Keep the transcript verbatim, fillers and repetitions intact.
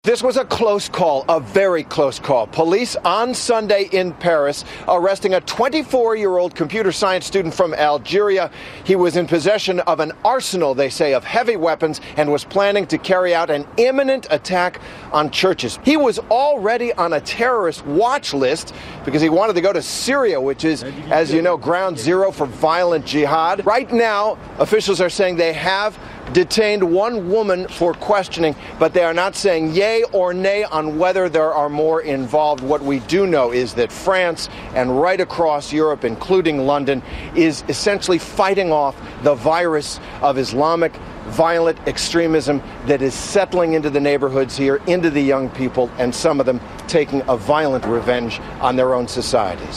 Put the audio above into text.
This was a close call, a very close call. Police on Sunday in Paris arresting a twenty-four-year-old computer science student from Algeria. He was in possession of an arsenal, they say, of heavy weapons and was planning to carry out an imminent attack on churches. He was already on a terrorist watch list because he wanted to go to Syria, which is, as you know, ground zero for violent jihad. Right now, officials are saying they have detained one woman for questioning, but they are not saying yay or nay on whether there are more involved. What we do know is that France and right across Europe, including London, is essentially fighting off the virus of Islamic violent extremism that is settling into the neighborhoods here, into the young people, and some of them taking a violent revenge on their own societies.